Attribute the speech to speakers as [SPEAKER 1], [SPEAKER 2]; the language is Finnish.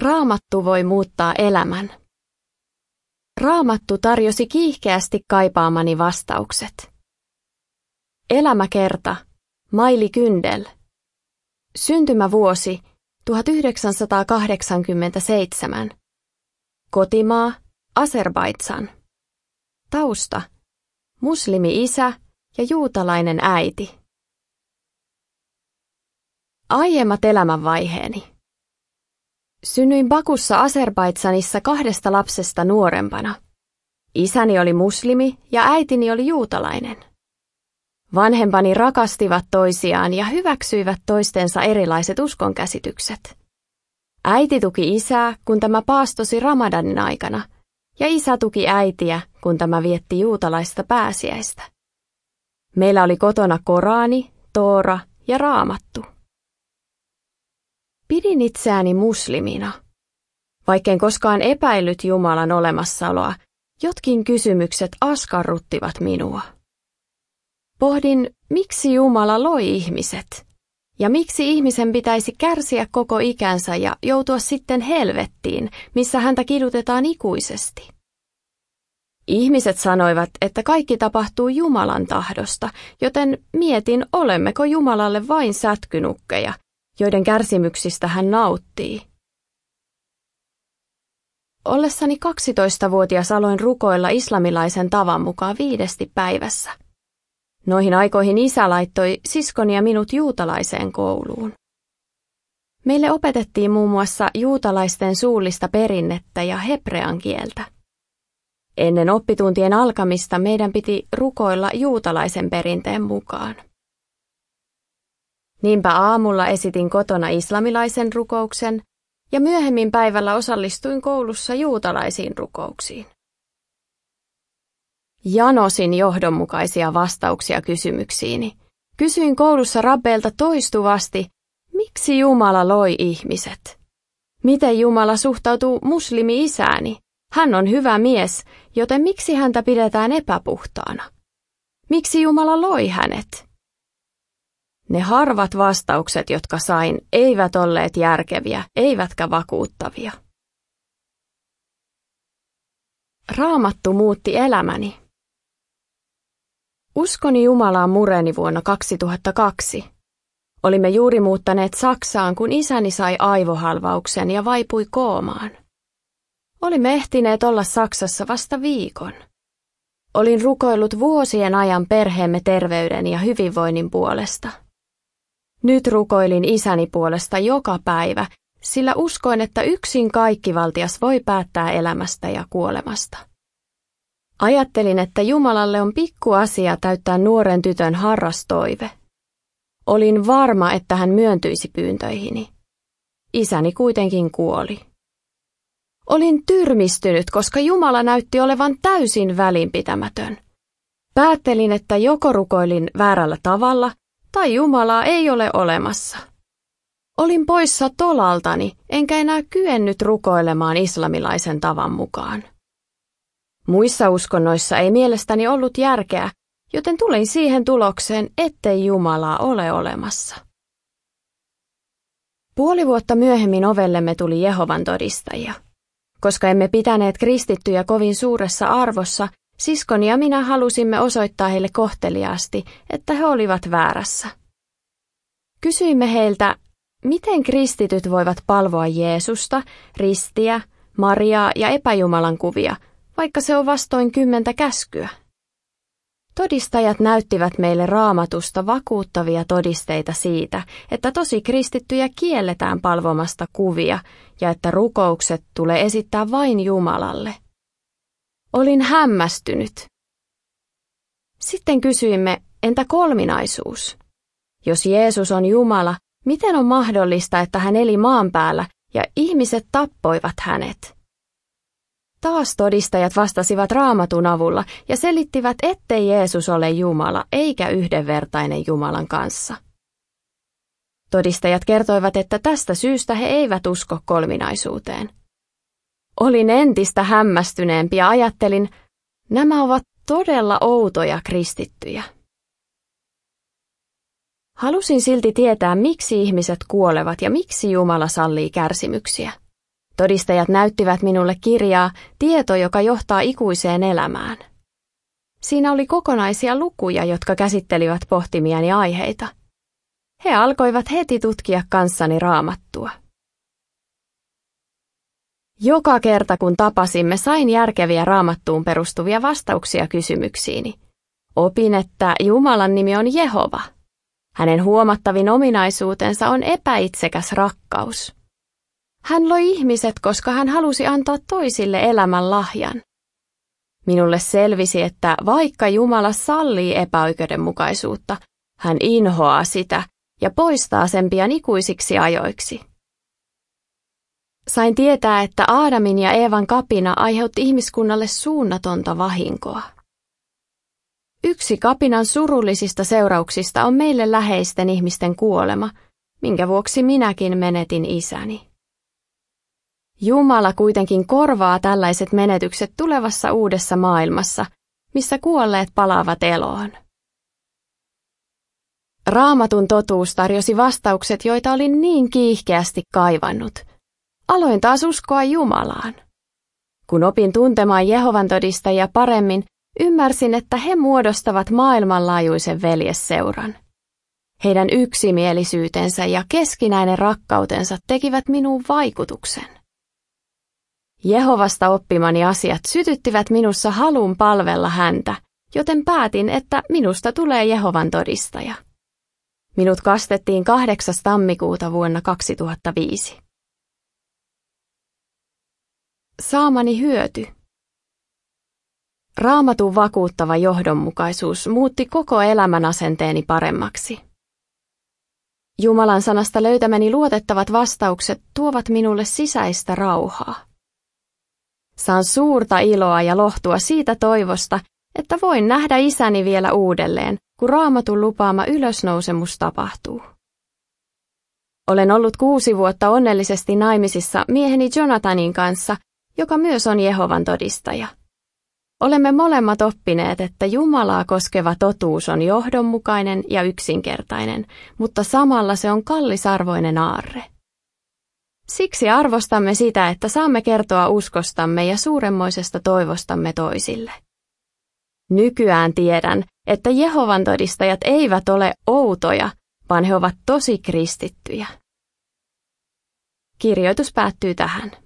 [SPEAKER 1] Raamattu voi muuttaa elämän. Raamattu tarjosi kiihkeästi kaipaamani vastaukset. Elämäkerta, Maili Kyndel. Syntymävuosi 1987. Kotimaa, Azerbaidžan. Tausta, muslimi-isä ja juutalainen äiti. Aiemmat elämänvaiheeni. Synnyin Bakussa Azerbaidžanissa 2 lapsesta nuorempana. Isäni oli muslimi ja äitini oli juutalainen. Vanhempani rakastivat toisiaan ja hyväksyivät toistensa erilaiset uskonkäsitykset. Äiti tuki isää, kun tämä paastosi Ramadanin aikana, ja isä tuki äitiä, kun tämä vietti juutalaista pääsiäistä. Meillä oli kotona Korani, Toora ja Raamattu. Pidin itseäni muslimina. Vaikken koskaan epäillyt Jumalan olemassaoloa, jotkin kysymykset askarruttivat minua. Pohdin, miksi Jumala loi ihmiset, ja miksi ihmisen pitäisi kärsiä koko ikänsä ja joutua sitten helvettiin, missä häntä kidutetaan ikuisesti. Ihmiset sanoivat, että kaikki tapahtuu Jumalan tahdosta, joten mietin, olemmeko Jumalalle vain sätkynukkeja, joiden kärsimyksistä hän nauttii. Ollessani 12-vuotias aloin rukoilla islamilaisen tavan mukaan 5 päivässä. Noihin aikoihin isä laittoi siskoni ja minut juutalaiseen kouluun. Meille opetettiin muun muassa juutalaisten suullista perinnettä ja hebrean kieltä. Ennen oppituntien alkamista meidän piti rukoilla juutalaisen perinteen mukaan. Niinpä aamulla esitin kotona islamilaisen rukouksen ja myöhemmin päivällä osallistuin koulussa juutalaisiin rukouksiin. Janosin johdonmukaisia vastauksia kysymyksiini. Kysyin koulussa rabbeilta toistuvasti, miksi Jumala loi ihmiset? Miten Jumala suhtautuu muslimi-isääni? Hän on hyvä mies, joten miksi häntä pidetään epäpuhtaana? Miksi Jumala loi hänet? Ne harvat vastaukset, jotka sain, eivät olleet järkeviä, eivätkä vakuuttavia. Raamattu muutti elämäni. Uskoni Jumalaan mureni vuonna 2002. Olimme juuri muuttaneet Saksaan, kun isäni sai aivohalvauksen ja vaipui koomaan. Olimme ehtineet olla Saksassa vasta viikon. Olin rukoillut vuosien ajan perheemme terveyden ja hyvinvoinnin puolesta. Nyt rukoilin isäni puolesta joka päivä, sillä uskoin, että yksin kaikkivaltias voi päättää elämästä ja kuolemasta. Ajattelin, että Jumalalle on pikku asia täyttää nuoren tytön harras toive. Olin varma, että hän myöntyisi pyyntöihini. Isäni kuitenkin kuoli. Olin tyrmistynyt, koska Jumala näytti olevan täysin välinpitämätön. Päättelin, että joko rukoilin väärällä tavalla, tai Jumalaa ei ole olemassa. Olin poissa tolaltani, enkä enää kyennyt rukoilemaan islamilaisen tavan mukaan. Muissa uskonnoissa ei mielestäni ollut järkeä, joten tulin siihen tulokseen, ettei Jumalaa ole olemassa. 5 vuotta myöhemmin ovellemme tuli Jehovan todistajia. Koska emme pitäneet kristittyjä kovin suuressa arvossa, siskoni ja minä halusimme osoittaa heille kohteliaasti, että he olivat väärässä. Kysyimme heiltä, miten kristityt voivat palvoa Jeesusta, ristiä, Mariaa ja epäjumalan kuvia, vaikka se on vastoin 10 käskyä. Todistajat näyttivät meille Raamatusta vakuuttavia todisteita siitä, että tosi kristittyjä kielletään palvomasta kuvia ja että rukoukset tulee esittää vain Jumalalle. Olin hämmästynyt. Sitten kysyimme, entä kolminaisuus? Jos Jeesus on Jumala, miten on mahdollista, että hän eli maan päällä ja ihmiset tappoivat hänet? Taas todistajat vastasivat Raamatun avulla ja selittivät, ettei Jeesus ole Jumala eikä yhdenvertainen Jumalan kanssa. Todistajat kertoivat, että tästä syystä he eivät usko kolminaisuuteen. Olin entistä hämmästyneempi ja ajattelin, nämä ovat todella outoja kristittyjä. Halusin silti tietää, miksi ihmiset kuolevat ja miksi Jumala sallii kärsimyksiä. Todistajat näyttivät minulle kirjaa Tieto, joka johtaa ikuiseen elämään. Siinä oli kokonaisia lukuja, jotka käsittelivät pohtimiani aiheita. He alkoivat heti tutkia kanssani Raamattua. Joka kerta kun tapasimme, sain järkeviä Raamattuun perustuvia vastauksia kysymyksiini. Opin, että Jumalan nimi on Jehova. Hänen huomattavin ominaisuutensa on epäitsekäs rakkaus. Hän loi ihmiset, koska hän halusi antaa toisille elämän lahjan. Minulle selvisi, että vaikka Jumala sallii epäoikeudenmukaisuutta, hän inhoaa sitä ja poistaa sen pian ikuisiksi ajoiksi. Sain tietää, että Aadamin ja Eevan kapina aiheutti ihmiskunnalle suunnatonta vahinkoa. Yksi kapinan surullisista seurauksista on meille läheisten ihmisten kuolema, minkä vuoksi minäkin menetin isäni. Jumala kuitenkin korvaa tällaiset menetykset tulevassa uudessa maailmassa, missä kuolleet palaavat eloon. Raamatun totuus tarjosi vastaukset, joita olin niin kiihkeästi kaivannut. Aloin taas uskoa Jumalaan. Kun opin tuntemaan Jehovan todistajia paremmin, ymmärsin, että he muodostavat maailmanlaajuisen veljesseuran. Heidän yksimielisyytensä ja keskinäinen rakkautensa tekivät minuun vaikutuksen. Jehovasta oppimani asiat sytyttivät minussa halun palvella häntä, joten päätin, että minusta tulee Jehovan todistaja. Minut kastettiin 8. tammikuuta vuonna 2005. Saamani hyöty. Raamatun vakuuttava johdonmukaisuus muutti koko elämän asenteeni paremmaksi. Jumalan sanasta löytämäni luotettavat vastaukset tuovat minulle sisäistä rauhaa. Saan suurta iloa ja lohtua siitä toivosta, että voin nähdä isäni vielä uudelleen, kun Raamatun lupaama ylösnousemus tapahtuu. Olen ollut 6 vuotta onnellisesti naimisissa mieheni Jonathanin kanssa, joka myös on Jehovan todistaja. Olemme molemmat oppineet, että Jumalaa koskeva totuus on johdonmukainen ja yksinkertainen, mutta samalla se on kallisarvoinen aarre. Siksi arvostamme sitä, että saamme kertoa uskostamme ja suuremmoisesta toivostamme toisille. Nykyään tiedän, että Jehovan todistajat eivät ole outoja, vaan he ovat tosi kristittyjä. Kirjoitus päättyy tähän.